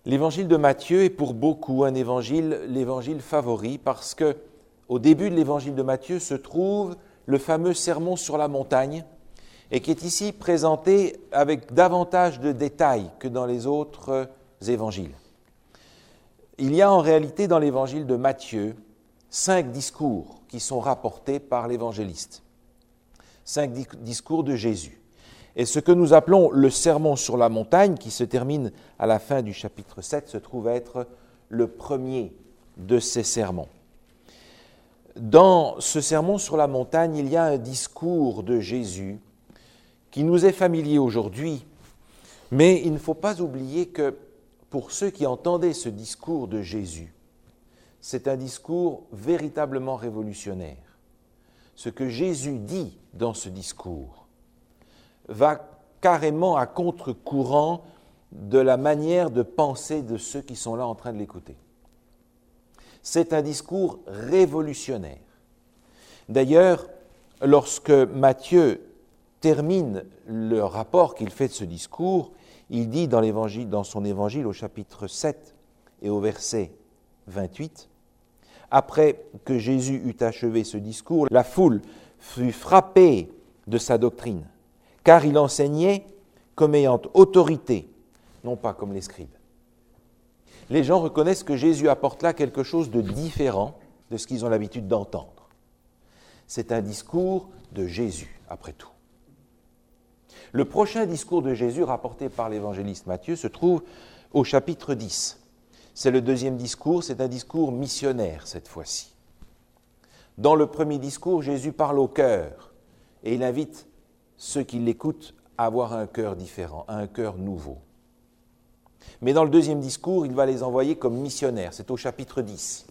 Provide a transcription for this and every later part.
L'évangile de Matthieu est pour beaucoup l'évangile favori parce que au début de l'évangile de Matthieu se trouve le fameux sermon sur la montagne et qui est ici présenté avec davantage de détails que dans les autres évangiles. Il y a en réalité dans l'évangile de Matthieu 5 discours qui sont rapportés par l'évangéliste. 5 discours de Jésus. Et ce que nous appelons le sermon sur la montagne, qui se termine à la fin du chapitre 7, se trouve être le premier de ces sermons. Dans ce sermon sur la montagne, il y a un discours de Jésus qui nous est familier aujourd'hui, mais il ne faut pas oublier que pour ceux qui entendaient ce discours de Jésus, c'est un discours véritablement révolutionnaire. Ce que Jésus dit dans ce discours va carrément à contre-courant de la manière de penser de ceux qui sont là en train de l'écouter. C'est un discours révolutionnaire. D'ailleurs, lorsque Matthieu termine le rapport qu'il fait de ce discours, il dit dans son évangile au chapitre 7 et au verset 28, « Après que Jésus eut achevé ce discours, la foule fut frappée de sa doctrine, car il enseignait comme ayant autorité, non pas comme les scribes. » Les gens reconnaissent que Jésus apporte là quelque chose de différent de ce qu'ils ont l'habitude d'entendre. C'est un discours de Jésus, après tout. Le prochain discours de Jésus rapporté par l'évangéliste Matthieu se trouve au chapitre 10. C'est le deuxième discours, c'est un discours missionnaire cette fois-ci. Dans le premier discours, Jésus parle au cœur et il invite ceux qui l'écoutent à avoir un cœur différent, un cœur nouveau. Mais dans le deuxième discours, il va les envoyer comme missionnaires, c'est au chapitre 10.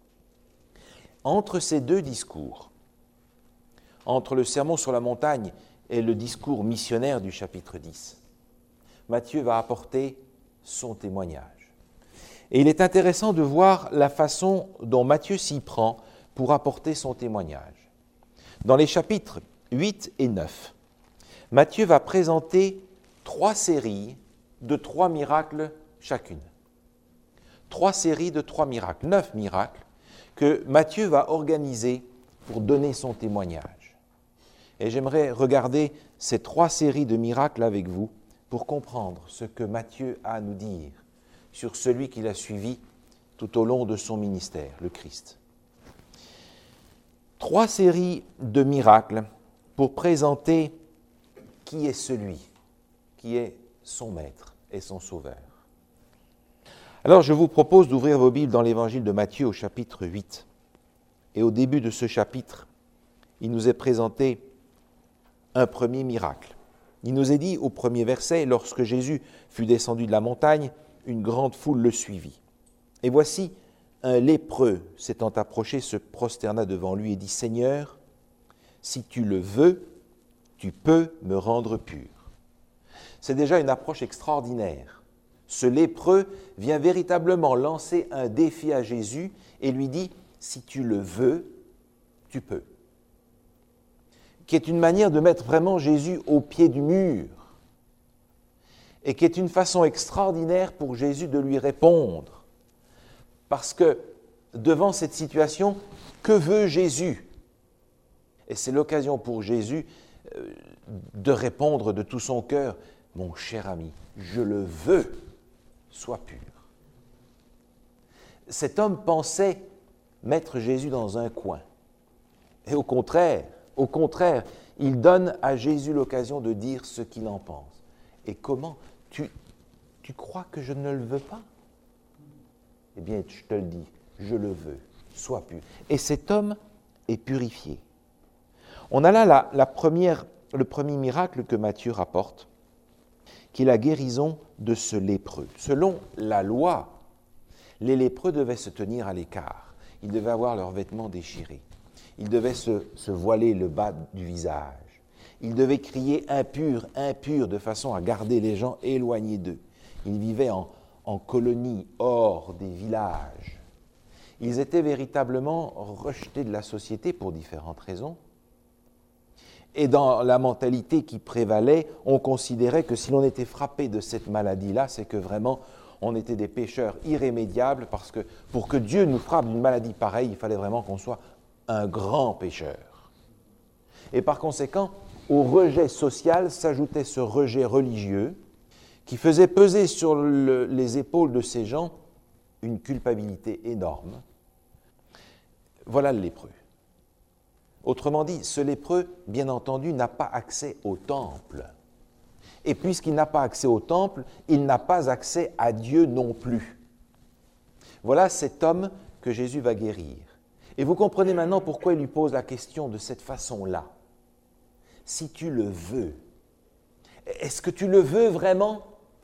Entre ces deux discours, entre le sermon sur la montagne et le discours missionnaire du chapitre 10, Matthieu va apporter son témoignage. Et il est intéressant de voir la façon dont Matthieu s'y prend pour apporter son témoignage. Dans les chapitres 8 et 9, Matthieu va présenter 3 séries de 3 miracles chacune. 3 séries de 3 miracles, 9 miracles que Matthieu va organiser pour donner son témoignage. Et j'aimerais regarder ces 3 séries de miracles avec vous pour comprendre ce que Matthieu a à nous dire sur celui qu'il a suivi tout au long de son ministère, le Christ. 3 séries de miracles pour présenter qui est celui qui est son maître et son sauveur. Alors je vous propose d'ouvrir vos Bibles dans l'évangile de Matthieu au chapitre 8. Et au début de ce chapitre, il nous est présenté un premier miracle. Il nous est dit au premier verset, lorsque Jésus fut descendu de la montagne, une grande foule le suivit. Et voici un lépreux s'étant approché, se prosterna devant lui et dit « Seigneur, si tu le veux, tu peux me rendre pur. » C'est déjà une approche extraordinaire. Ce lépreux vient véritablement lancer un défi à Jésus et lui dit « Si tu le veux, tu peux. » Qui est une manière de mettre vraiment Jésus au pied du mur et qui est une façon extraordinaire pour Jésus de lui répondre. Parce que devant cette situation, que veut Jésus? Et c'est l'occasion pour Jésus de répondre de tout son cœur, « Mon cher ami, je le veux, sois pur. » Cet homme pensait mettre Jésus dans un coin. Et au contraire, il donne à Jésus l'occasion de dire ce qu'il en pense. Et comment? Tu crois que je ne le veux pas? Eh bien, je te le dis, je le veux, sois pur. Et cet homme est purifié. On a là le premier miracle que Matthieu rapporte, qui est la guérison de ce lépreux. Selon la loi, les lépreux devaient se tenir à l'écart. Ils devaient avoir leurs vêtements déchirés. Ils devaient se voiler le bas du visage. Ils devaient crier « impur, impur » de façon à garder les gens éloignés d'eux. Ils vivaient en colonie, hors des villages. Ils étaient véritablement rejetés de la société pour différentes raisons. Et dans la mentalité qui prévalait, on considérait que si l'on était frappé de cette maladie-là, c'est que vraiment On était des pécheurs irrémédiables parce que pour que Dieu nous frappe d'une maladie pareille, il fallait vraiment qu'on soit un grand pécheur. Et par conséquent, au rejet social s'ajoutait ce rejet religieux qui faisait peser sur les épaules de ces gens une culpabilité énorme. Voilà le lépreux. Autrement dit, ce lépreux, bien entendu, n'a pas accès au temple. Et puisqu'il n'a pas accès au temple, il n'a pas accès à Dieu non plus. Voilà cet homme que Jésus va guérir. Et vous comprenez maintenant pourquoi il lui pose la question de cette façon-là. Si tu le veux, est-ce que tu le veux vraiment?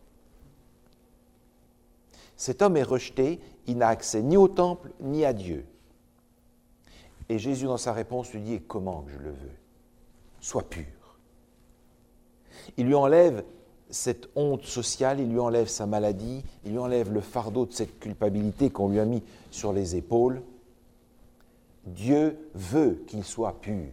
Cet homme est rejeté, il n'a accès ni au temple ni à Dieu. Et Jésus, dans sa réponse, lui dit « Et comment que je le veux? Sois pur. » Il lui enlève cette honte sociale, il lui enlève sa maladie, il lui enlève le fardeau de cette culpabilité qu'on lui a mis sur les épaules. Dieu veut qu'il soit pur.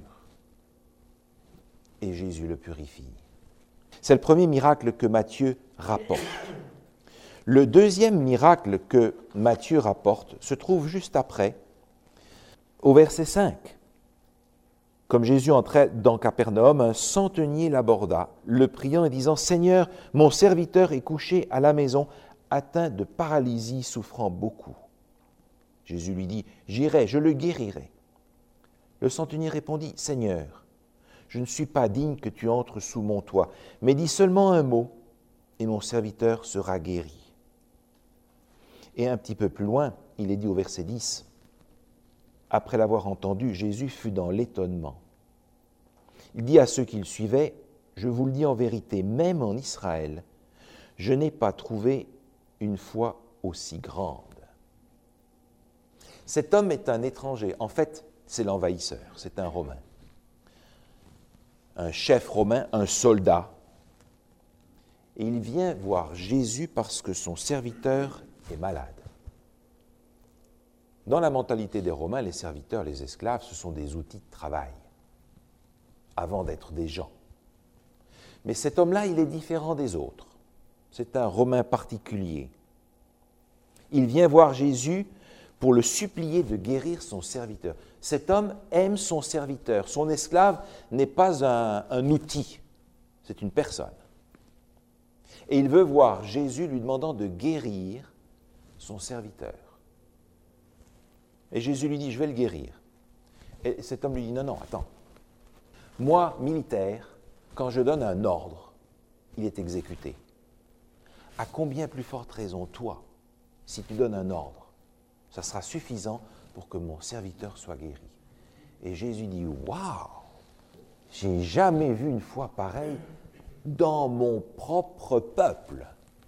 Et Jésus le purifie. C'est le premier miracle que Matthieu rapporte. Le deuxième miracle que Matthieu rapporte se trouve juste après, au verset 5. Comme Jésus entrait dans Capernaum, un centenier l'aborda, le priant et disant « Seigneur, mon serviteur est couché à la maison, atteint de paralysie, souffrant beaucoup. » Jésus lui dit « J'irai, je le guérirai. » Le centenier répondit « Seigneur, je ne suis pas digne que tu entres sous mon toit, mais dis seulement un mot, et mon serviteur sera guéri. » Et un petit peu plus loin, il est dit au verset 10, après l'avoir entendu, Jésus fut dans l'étonnement. Il dit à ceux qui le suivaient, « Je vous le dis en vérité, même en Israël, je n'ai pas trouvé une foi aussi grande. » Cet homme est un étranger. En fait, c'est l'envahisseur, c'est un Romain. Un chef romain, un soldat. Et il vient voir Jésus parce que son serviteur est malade. Dans la mentalité des Romains, les serviteurs, les esclaves, ce sont des outils de travail, avant d'être des gens. Mais cet homme-là, il est différent des autres. C'est un Romain particulier. Il vient voir Jésus pour le supplier de guérir son serviteur. Cet homme aime son serviteur. Son esclave n'est pas un outil, c'est une personne. Et il veut voir Jésus lui demandant de guérir son serviteur. Et Jésus lui dit, je vais le guérir. Et cet homme lui dit, non, non, attends. Moi, militaire, quand je donne un ordre, il est exécuté. À combien plus forte raison, toi, si tu donnes un ordre, ça sera suffisant pour que mon serviteur soit guéri. Et Jésus dit, waouh, j'ai jamais vu une foi pareille dans mon propre peuple.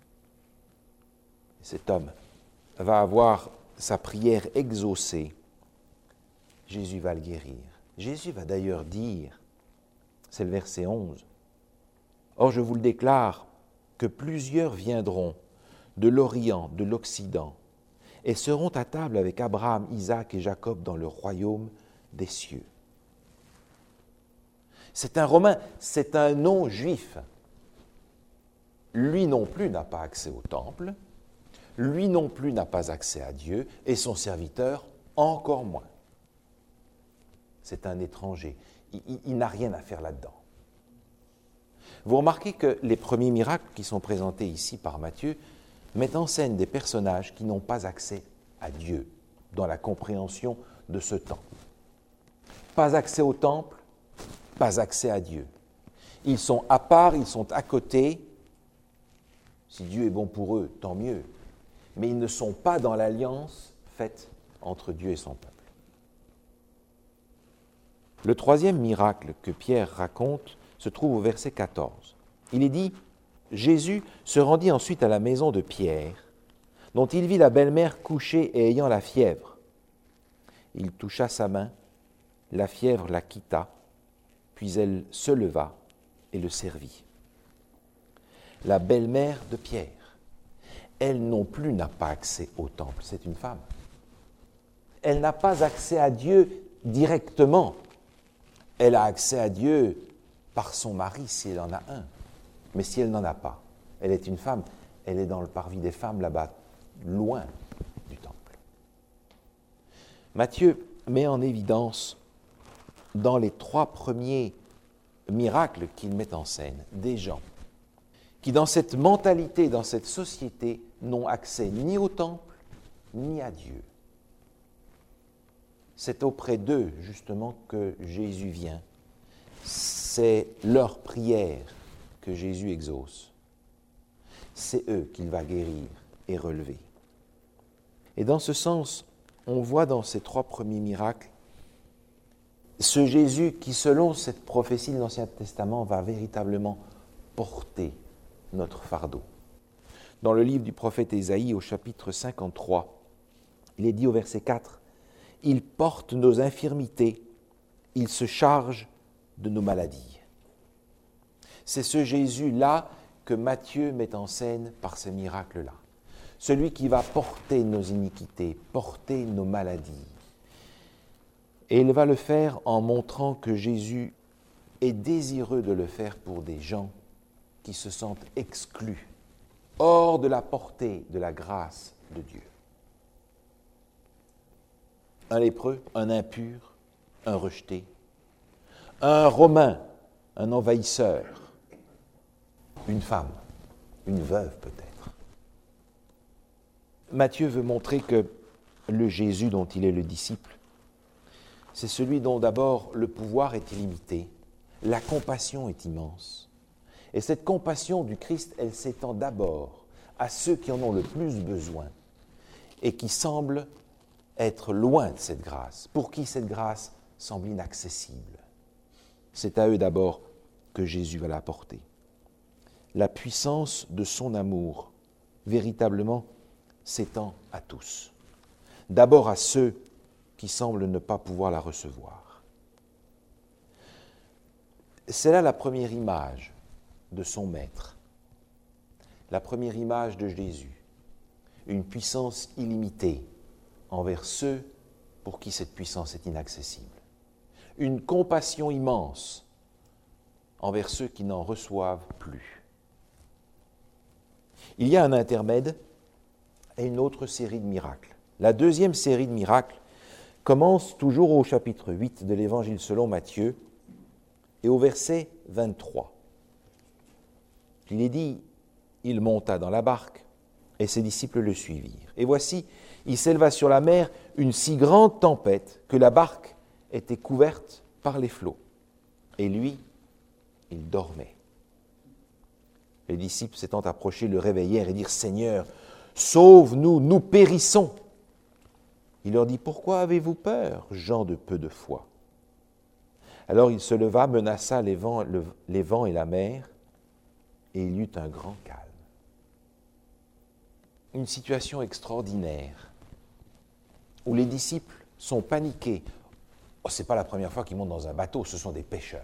Et cet homme va avoir sa prière exaucée, Jésus va le guérir. Jésus va d'ailleurs dire, c'est le verset 11, « Or je vous le déclare, que plusieurs viendront de l'Orient, de l'Occident, et seront à table avec Abraham, Isaac et Jacob dans le royaume des cieux. » C'est un Romain, c'est un non-juif. Lui non plus n'a pas accès au temple, lui non plus n'a pas accès à Dieu, et son serviteur encore moins. C'est un étranger, il n'a rien à faire là-dedans. Vous remarquez que les premiers miracles qui sont présentés ici par Matthieu mettent en scène des personnages qui n'ont pas accès à Dieu dans la compréhension de ce temps. Pas accès au temple, pas accès à Dieu. Ils sont à part, ils sont à côté. Si Dieu est bon pour eux, tant mieux. Mais ils ne sont pas dans l'alliance faite entre Dieu et son peuple. Le troisième miracle que Pierre raconte se trouve au verset 14. Il est dit « Jésus se rendit ensuite à la maison de Pierre, dont il vit la belle-mère couchée et ayant la fièvre. Il toucha sa main, la fièvre la quitta, puis elle se leva et le servit. » La belle-mère de Pierre, elle non plus n'a pas accès au temple, c'est une femme. Elle n'a pas accès à Dieu directement. Elle a accès à Dieu par son mari si elle en a un. Mais si elle n'en a pas, elle est une femme, elle est dans le parvis des femmes, là-bas, loin du temple. Matthieu met en évidence, dans les 3 premiers miracles qu'il met en scène, des gens qui, dans cette mentalité, dans cette société, n'ont accès ni au temple, ni à Dieu. C'est auprès d'eux, justement, que Jésus vient. C'est leur prière que Jésus exauce. C'est eux qu'il va guérir et relever. Et dans ce sens, on voit dans ces 3 premiers miracles ce Jésus qui, selon cette prophétie de l'Ancien Testament, va véritablement porter notre fardeau. Dans le livre du prophète Ésaïe, au chapitre 53, il est dit au verset 4, « Il porte nos infirmités, il se charge de nos maladies. » C'est ce Jésus-là que Matthieu met en scène par ces miracles-là. Celui qui va porter nos iniquités, porter nos maladies. Et il va le faire en montrant que Jésus est désireux de le faire pour des gens qui se sentent exclus, hors de la portée de la grâce de Dieu. Un lépreux, un impur, un rejeté, un Romain, un envahisseur, une femme, une veuve peut-être. Matthieu veut montrer que le Jésus dont il est le disciple, c'est celui dont d'abord le pouvoir est illimité, la compassion est immense. Et cette compassion du Christ, elle s'étend d'abord à ceux qui en ont le plus besoin et qui semblent être loin de cette grâce, pour qui cette grâce semble inaccessible. C'est à eux d'abord que Jésus va l'apporter. La puissance de son amour, véritablement, s'étend à tous. D'abord à ceux qui semblent ne pas pouvoir la recevoir. C'est là la première image de son Maître, la première image de Jésus, une puissance illimitée envers ceux pour qui cette puissance est inaccessible, une compassion immense envers ceux qui n'en reçoivent plus. Il y a un intermède et une autre série de miracles. La deuxième série de miracles commence toujours au chapitre 8 de l'Évangile selon Matthieu et au verset 23. Il est dit, il monta dans la barque et ses disciples le suivirent. Et voici, il s'éleva sur la mer une si grande tempête que la barque était couverte par les flots. Et lui, il dormait. Les disciples s'étant approchés le réveillèrent et dirent « Seigneur, sauve-nous, nous périssons !» Il leur dit « Pourquoi avez-vous peur, gens de peu de foi ?» Alors il se leva, menaça les vents et la mer, et il y eut un grand calme. Une situation extraordinaire, où les disciples sont paniqués. Oh, ce n'est pas la première fois qu'ils montent dans un bateau, ce sont des pêcheurs.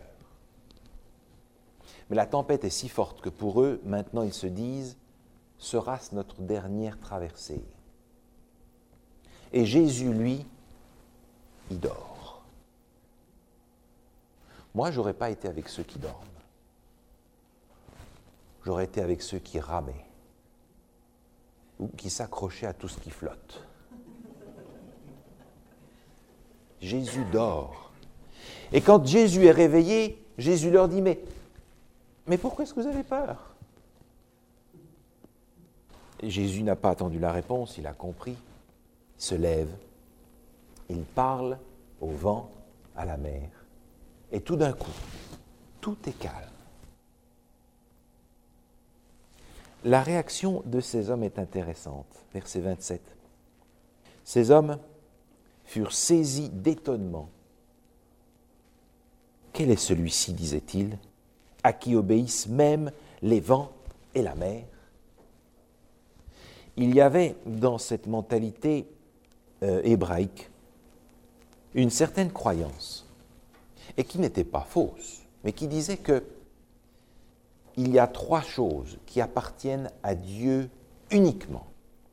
Mais la tempête est si forte que pour eux, maintenant ils se disent, sera-ce notre dernière traversée ? Et Jésus, lui, il dort. Moi, je n'aurais pas été avec ceux qui dorment. J'aurais été avec ceux qui ramaient ou qui s'accrochaient à tout ce qui flotte. Jésus dort. Et quand Jésus est réveillé, Jésus leur dit, mais pourquoi est-ce que vous avez peur ? Et Jésus n'a pas attendu la réponse, il a compris. Il se lève, il parle au vent, à la mer, et tout d'un coup, tout est calme. La réaction de ces hommes est intéressante. Verset 27. Ces hommes furent saisis d'étonnement. Quel est celui-ci, disait-il, à qui obéissent même les vents et la mer ? Il y avait dans cette mentalité hébraïque une certaine croyance, et qui n'était pas fausse, mais qui disait que il y a 3 choses qui appartiennent à Dieu uniquement.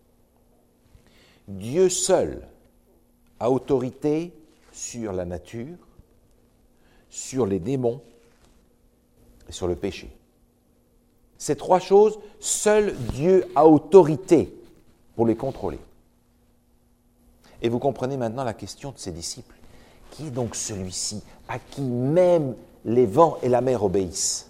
Dieu seul a autorité sur la nature, sur les démons et sur le péché. Ces trois choses, seul Dieu a autorité pour les contrôler. Et vous comprenez maintenant la question de ses disciples. Qui est donc celui-ci à qui même les vents et la mer obéissent?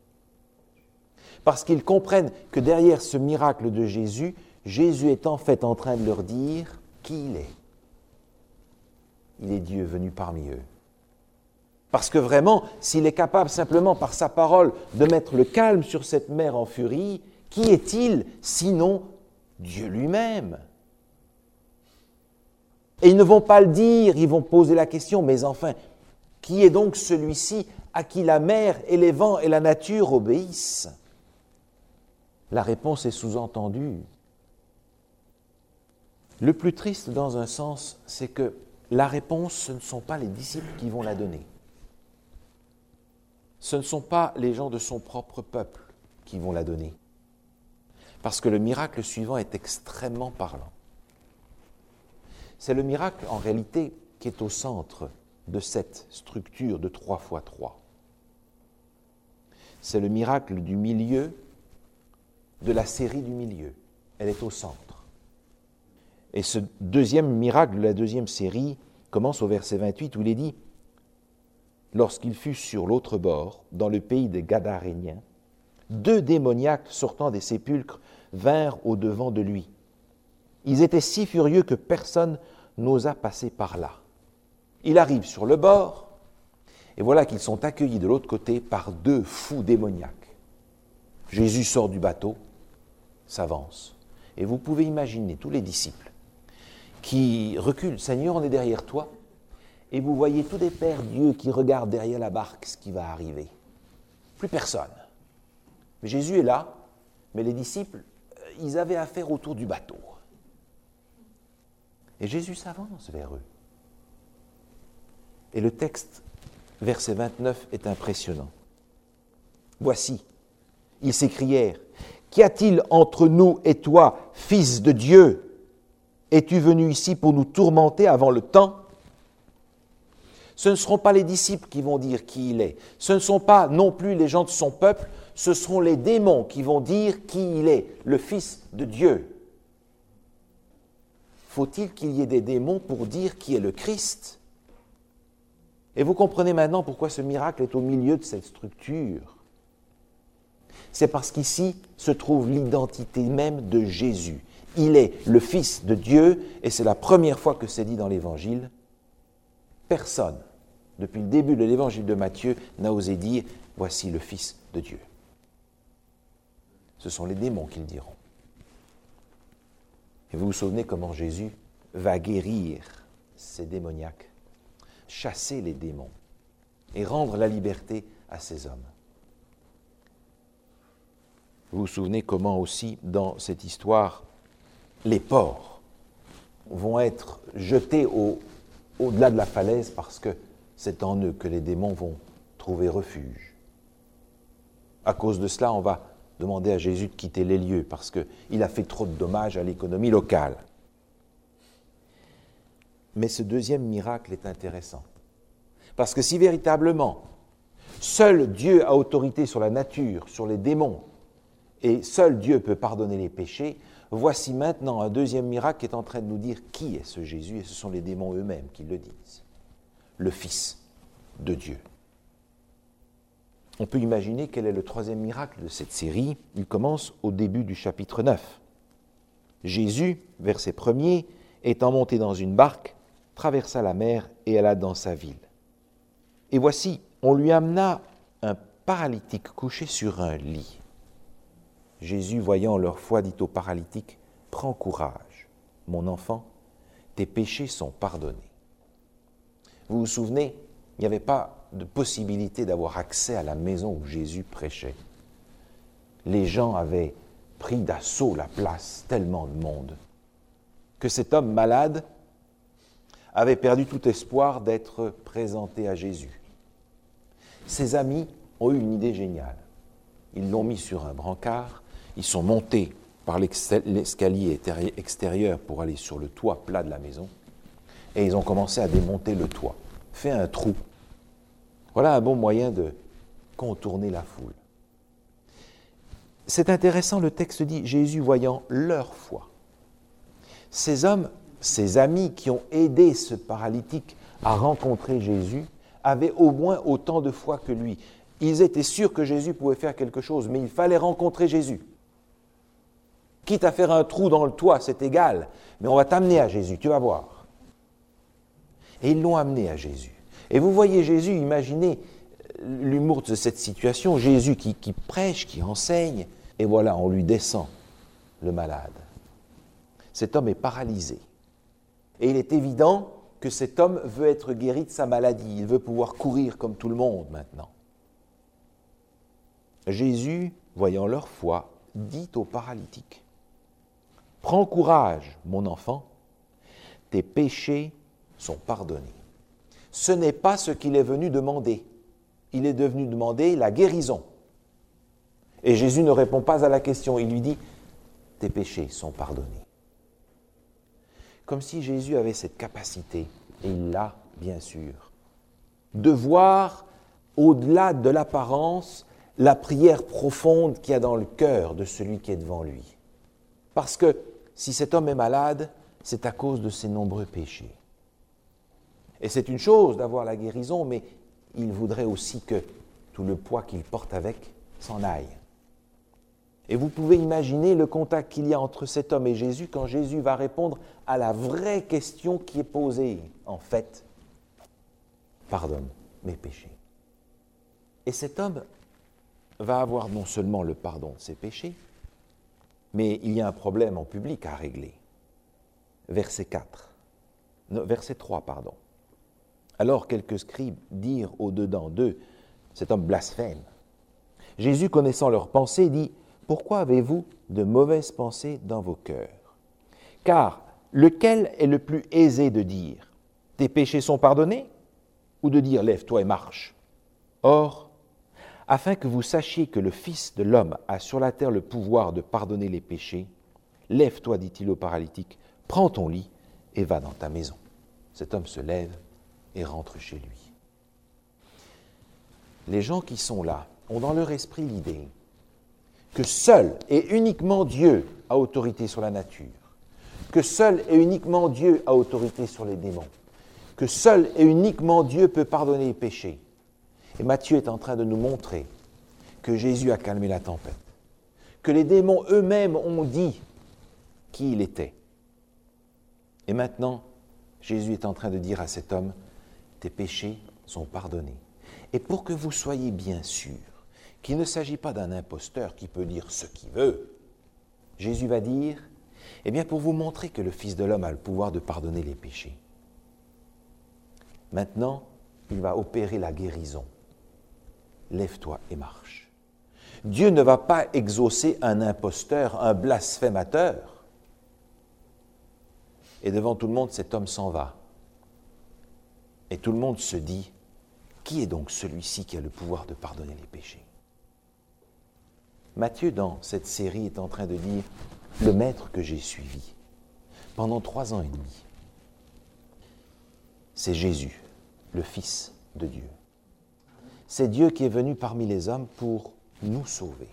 Parce qu'ils comprennent que derrière ce miracle de Jésus, Jésus est en fait en train de leur dire qui il est. Il est Dieu venu parmi eux. Parce que vraiment, s'il est capable simplement par sa parole de mettre le calme sur cette mer en furie, qui est-il sinon Dieu lui-même? Et ils ne vont pas le dire, ils vont poser la question, mais enfin, qui est donc celui-ci à qui la mer et les vents et la nature obéissent? La réponse est sous-entendue. Le plus triste dans un sens, c'est que la réponse, ce ne sont pas les disciples qui vont la donner. Ce ne sont pas les gens de son propre peuple qui vont la donner. Parce que le miracle suivant est extrêmement parlant. C'est le miracle, en réalité, qui est au centre de cette structure de 3 x 3. C'est le miracle du milieu, de la série du milieu. Elle est au centre. Et ce deuxième miracle de la deuxième série commence au verset 28 où il est dit « Lorsqu'il fut sur l'autre bord, dans le pays des Gadaréniens, 2 démoniaques sortant des sépulcres vinrent au-devant de lui. Ils étaient si furieux que personne n'osa passer par là. Il arrive sur le bord, et voilà qu'ils sont accueillis de l'autre côté par 2 fous démoniaques. Jésus sort du bateau, s'avance, et vous pouvez imaginer tous les disciples qui reculent. « Seigneur, on est derrière toi. » Et vous voyez tous les pères Dieu qui regardent derrière la barque ce qui va arriver. Plus personne. Jésus est là, mais les disciples, ils avaient affaire autour du bateau. Et Jésus s'avance vers eux. Et le texte, verset 29, est impressionnant. « Voici, ils s'écrièrent, « Qu'y a-t-il entre nous et toi, Fils de Dieu? Es-tu venu ici pour nous tourmenter avant le temps ?» Ce ne seront pas les disciples qui vont dire qui il est. Ce ne sont pas non plus les gens de son peuple. Ce seront les démons qui vont dire qui il est, le Fils de Dieu. Faut-il qu'il y ait des démons pour dire qui est le Christ? Et vous comprenez maintenant pourquoi ce miracle est au milieu de cette structure. C'est parce qu'ici se trouve l'identité même de Jésus. Il est le Fils de Dieu, et c'est la première fois que c'est dit dans l'Évangile. Personne, depuis le début de l'Évangile de Matthieu, n'a osé dire « Voici le Fils de Dieu ». Ce sont les démons qui le diront. Et vous vous souvenez comment Jésus va guérir ces démoniaques, chasser les démons et rendre la liberté à ces hommes. Vous vous souvenez comment aussi, dans cette histoire, les porcs vont être jetés au-delà de la falaise parce que c'est en eux que les démons vont trouver refuge. À cause de cela, on va demander à Jésus de quitter les lieux parce qu'il a fait trop de dommages à l'économie locale. Mais ce deuxième miracle est intéressant. Parce que si véritablement, seul Dieu a autorité sur la nature, sur les démons, et seul Dieu peut pardonner les péchés, voici maintenant un deuxième miracle qui est en train de nous dire qui est ce Jésus, et ce sont les démons eux-mêmes qui le disent. Le Fils de Dieu. On peut imaginer quel est le troisième miracle de cette série. Il commence au début du chapitre 9. Jésus, verset 1er, étant monté dans une barque, traversa la mer et alla dans sa ville. Et voici, on lui amena un paralytique couché sur un lit. Jésus, voyant leur foi, dit au paralytique, « Prends courage, mon enfant, tes péchés sont pardonnés. » Vous vous souvenez, il n'y avait pas de possibilité d'avoir accès à la maison où Jésus prêchait. Les gens avaient pris d'assaut la place, tellement de monde, que cet homme malade avait perdu tout espoir d'être présenté à Jésus. Ses amis ont eu une idée géniale. Ils l'ont mis sur un brancard, ils sont montés par l'escalier extérieur pour aller sur le toit plat de la maison, et ils ont commencé à démonter le toit, fait un trou. Voilà un bon moyen de contourner la foule. C'est intéressant, le texte dit, Jésus voyant leur foi. Ces hommes, ces amis qui ont aidé ce paralytique à rencontrer Jésus, avaient au moins autant de foi que lui. Ils étaient sûrs que Jésus pouvait faire quelque chose, mais il fallait rencontrer Jésus. Quitte à faire un trou dans le toit, c'est égal, mais on va t'amener à Jésus, tu vas voir. Et ils l'ont amené à Jésus. Et vous voyez Jésus, imaginez l'humour de cette situation, Jésus qui prêche, qui enseigne, et voilà, on lui descend le malade. Cet homme est paralysé. Et il est évident que cet homme veut être guéri de sa maladie, il veut pouvoir courir comme tout le monde maintenant. Jésus, voyant leur foi, dit au paralytique, « Prends courage, mon enfant, tes péchés sont pardonnés. » Ce n'est pas ce qu'il est venu demander. Il est venu demander la guérison. Et Jésus ne répond pas à la question, il lui dit, « Tes péchés sont pardonnés. » Comme si Jésus avait cette capacité, et il l'a, bien sûr, de voir au-delà de l'apparence la prière profonde qu'il y a dans le cœur de celui qui est devant lui. Parce que si cet homme est malade, c'est à cause de ses nombreux péchés. Et c'est une chose d'avoir la guérison, mais il voudrait aussi que tout le poids qu'il porte avec s'en aille. Et vous pouvez imaginer le contact qu'il y a entre cet homme et Jésus quand Jésus va répondre à la vraie question qui est posée. En fait, pardonne mes péchés. Et cet homme va avoir non seulement le pardon de ses péchés, mais il y a un problème en public à régler. Verset 3. Alors quelques scribes dirent au-dedans d'eux, cet homme blasphème. Jésus, connaissant leurs pensées, dit, « Pourquoi avez-vous de mauvaises pensées dans vos cœurs ? Car lequel est le plus aisé de dire, « Tes péchés sont pardonnés » ou de dire, « Lève-toi et marche » ? Or, afin que vous sachiez que le Fils de l'homme a sur la terre le pouvoir de pardonner les péchés, lève-toi, dit-il au paralytique, prends ton lit et va dans ta maison. Cet homme se lève et rentre chez lui. Les gens qui sont là ont dans leur esprit l'idée que seul et uniquement Dieu a autorité sur la nature, que seul et uniquement Dieu a autorité sur les démons, que seul et uniquement Dieu peut pardonner les péchés. Et Matthieu est en train de nous montrer que Jésus a calmé la tempête, que les démons eux-mêmes ont dit qui il était. Et maintenant, Jésus est en train de dire à cet homme, tes péchés sont pardonnés. Et pour que vous soyez bien sûr qu'il ne s'agit pas d'un imposteur qui peut dire ce qu'il veut, Jésus va dire, eh bien pour vous montrer que le Fils de l'homme a le pouvoir de pardonner les péchés. Maintenant, il va opérer la guérison. Lève-toi et marche. Dieu ne va pas exaucer un imposteur, un blasphémateur. Et devant tout le monde, cet homme s'en va. Et tout le monde se dit, qui est donc celui-ci qui a le pouvoir de pardonner les péchés ? Matthieu, dans cette série, est en train de dire, le maître que j'ai suivi pendant 3 ans et demi, c'est Jésus, le Fils de Dieu. C'est Dieu qui est venu parmi les hommes pour nous sauver.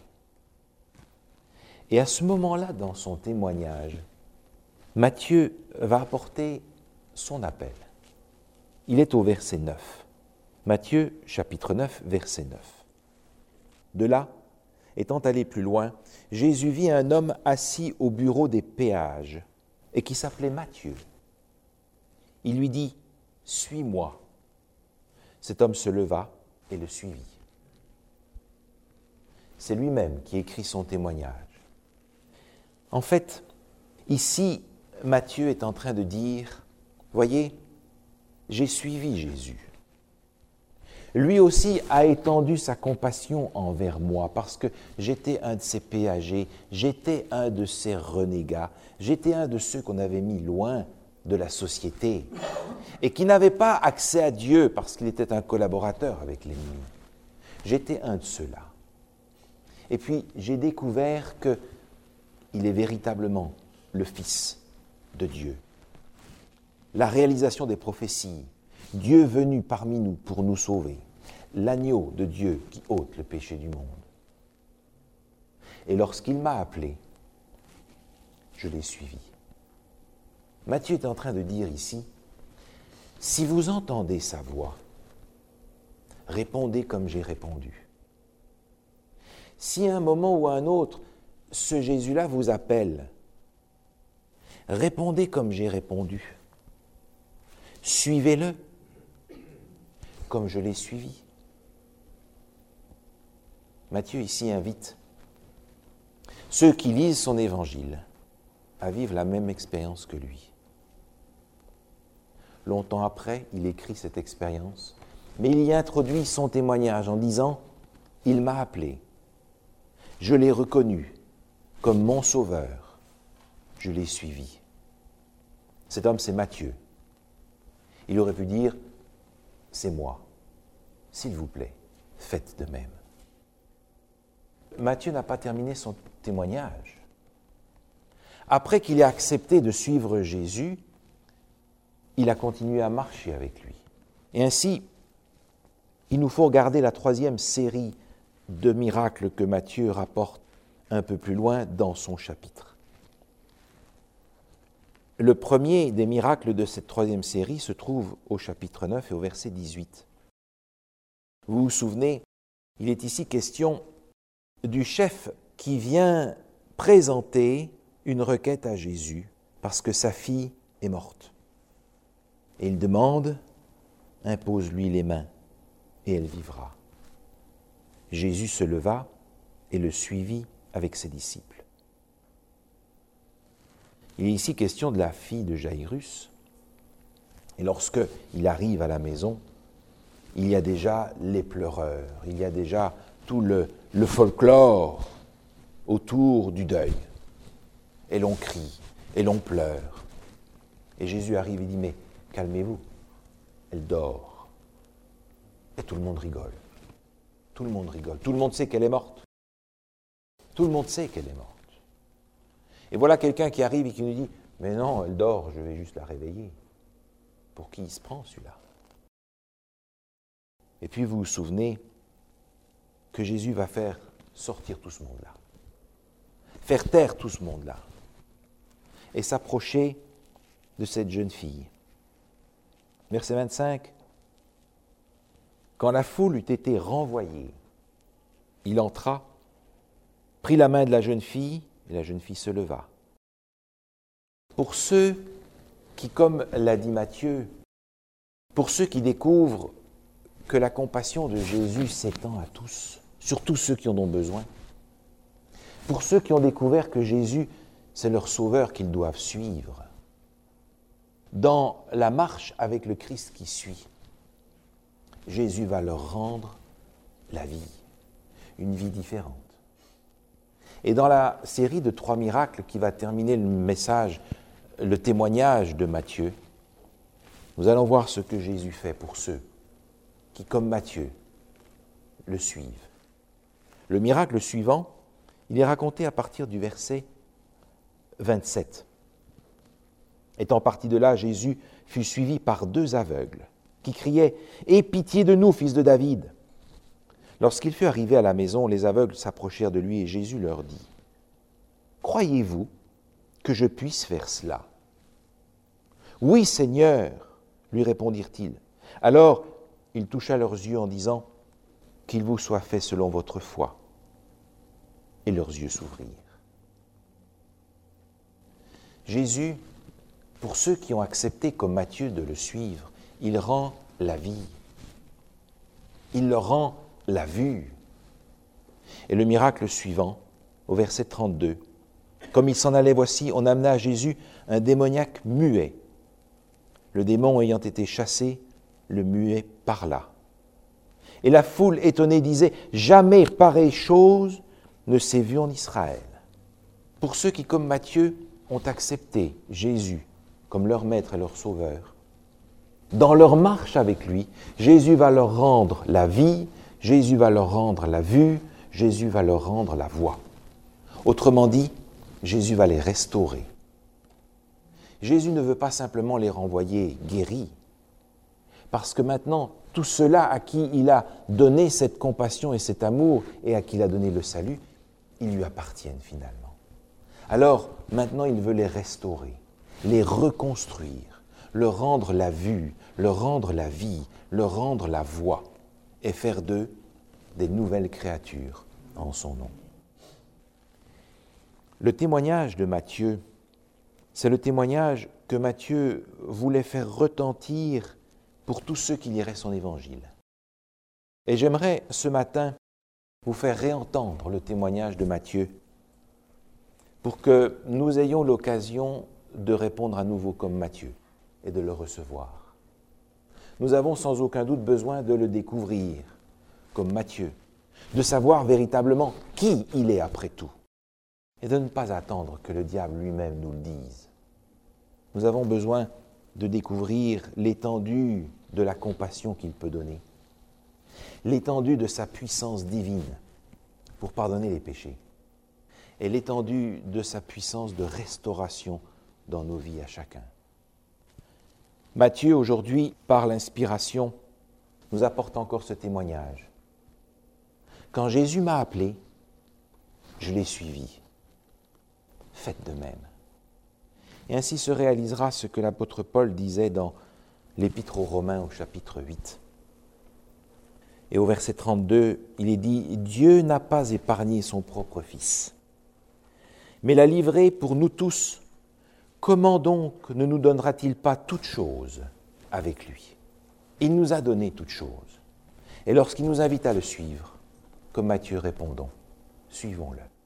Et à ce moment-là, dans son témoignage, Matthieu va apporter son appel. Il est au verset 9. Matthieu, chapitre 9, verset 9. De là, étant allé plus loin, Jésus vit un homme assis au bureau des péages et qui s'appelait Matthieu. Il lui dit, « Suis-moi ». Cet homme se leva et le suivit. C'est lui-même qui écrit son témoignage. En fait, ici, Matthieu est en train de dire, voyez, j'ai suivi Jésus. Lui aussi a étendu sa compassion envers moi parce que j'étais un de ces péagers, j'étais un de ces renégats, j'étais un de ceux qu'on avait mis loin de la société et qui n'avait pas accès à Dieu parce qu'il était un collaborateur avec l'ennemi. J'étais un de ceux-là. Et puis, j'ai découvert qu'il est véritablement le Fils de Dieu. La réalisation des prophéties, Dieu venu parmi nous pour nous sauver, l'agneau de Dieu qui ôte le péché du monde. Et lorsqu'il m'a appelé, je l'ai suivi. Matthieu est en train de dire ici, si vous entendez sa voix, répondez comme j'ai répondu. Si à un moment ou à un autre, ce Jésus-là vous appelle, répondez comme j'ai répondu. Suivez-le comme je l'ai suivi. Matthieu ici invite ceux qui lisent son évangile à vivre la même expérience que lui. Longtemps après, il écrit cette expérience, mais il y introduit son témoignage en disant « Il m'a appelé, je l'ai reconnu comme mon sauveur, je l'ai suivi. » Cet homme, c'est Matthieu. Il aurait pu dire « C'est moi, s'il vous plaît, faites de même. » Matthieu n'a pas terminé son témoignage. Après qu'il ait accepté de suivre Jésus, il a continué à marcher avec lui. Et ainsi, il nous faut regarder la troisième série de miracles que Matthieu rapporte un peu plus loin dans son chapitre. Le premier des miracles de cette troisième série se trouve au chapitre 9 et au verset 18. Vous vous souvenez, il est ici question du chef qui vient présenter une requête à Jésus parce que sa fille est morte. Et il demande, impose-lui les mains et elle vivra. Jésus se leva et le suivit avec ses disciples. Il est ici question de la fille de Jaïrus. Et lorsqu'il arrive à la maison, il y a déjà les pleureurs, il y a déjà tout le folklore autour du deuil. Et l'on crie, et l'on pleure. Et Jésus arrive et dit, mais calmez-vous, elle dort. Et tout le monde rigole. Tout le monde rigole. Tout le monde sait qu'elle est morte. Tout le monde sait qu'elle est morte. Et voilà quelqu'un qui arrive et qui nous dit, mais non, elle dort, je vais juste la réveiller. Pour qui il se prend celui-là? Et puis vous vous souvenez que Jésus va faire sortir tout ce monde-là. Faire taire tout ce monde-là. Et s'approcher de cette jeune fille. Verset 25. Quand la foule eut été renvoyée, il entra, prit la main de la jeune fille, et la jeune fille se leva. Pour ceux qui, comme l'a dit Matthieu, pour ceux qui découvrent que la compassion de Jésus s'étend à tous, surtout ceux qui en ont besoin, pour ceux qui ont découvert que Jésus, c'est leur sauveur qu'ils doivent suivre, dans la marche avec le Christ qui suit, Jésus va leur rendre la vie, une vie différente. Et dans la série de 3 miracles qui va terminer le message, le témoignage de Matthieu, nous allons voir ce que Jésus fait pour ceux qui, comme Matthieu, le suivent. Le miracle suivant, il est raconté à partir du verset 27. Étant parti de là, Jésus fut suivi par 2 aveugles qui criaient « Aie pitié de nous, fils de David !» Lorsqu'il fut arrivé à la maison, les aveugles s'approchèrent de lui et Jésus leur dit « Croyez-vous que je puisse faire cela ?» « Oui, Seigneur, lui répondirent-ils. Alors il toucha leurs yeux en disant « Qu'il vous soit fait selon votre foi. » Et leurs yeux s'ouvrirent. Jésus, pour ceux qui ont accepté comme Matthieu de le suivre, il rend la vie. Il leur rend la vue. Et le miracle suivant, au verset 32, « Comme il s'en allait, voici, on amena à Jésus un démoniaque muet. Le démon ayant été chassé, le muet parla. Et la foule étonnée disait, « Jamais pareille chose ne s'est vue en Israël. » Pour ceux qui, comme Matthieu, ont accepté Jésus comme leur maître et leur sauveur, dans leur marche avec lui, Jésus va leur rendre la vie, Jésus va leur rendre la vue, Jésus va leur rendre la voix. Autrement dit, Jésus va les restaurer. Jésus ne veut pas simplement les renvoyer guéris, parce que maintenant, tous ceux-là à qui il a donné cette compassion et cet amour et à qui il a donné le salut, ils lui appartiennent finalement. Alors, maintenant, il veut les restaurer, les reconstruire, leur rendre la vue, leur rendre la vie, leur rendre la voix, et faire d'eux des nouvelles créatures en son nom. Le témoignage de Matthieu, c'est le témoignage que Matthieu voulait faire retentir pour tous ceux qui liraient son évangile. Et j'aimerais ce matin vous faire réentendre le témoignage de Matthieu pour que nous ayons l'occasion de répondre à nouveau comme Matthieu et de le recevoir. Nous avons sans aucun doute besoin de le découvrir comme Matthieu, de savoir véritablement qui il est après tout et de ne pas attendre que le diable lui-même nous le dise. Nous avons besoin de découvrir l'étendue de la compassion qu'il peut donner, l'étendue de sa puissance divine pour pardonner les péchés et l'étendue de sa puissance de restauration dans nos vies à chacun. Matthieu, aujourd'hui, par l'inspiration, nous apporte encore ce témoignage. Quand Jésus m'a appelé, je l'ai suivi. Faites de même. Et ainsi se réalisera ce que l'apôtre Paul disait dans l'Épître aux Romains au chapitre 8. Et au verset 32, il est dit « Dieu n'a pas épargné son propre Fils, mais l'a livré pour nous tous. Comment donc ne nous donnera-t-il pas toutes choses avec lui ?» Il nous a donné toutes choses. Et lorsqu'il nous invite à le suivre, comme Matthieu, répondons, suivons-le.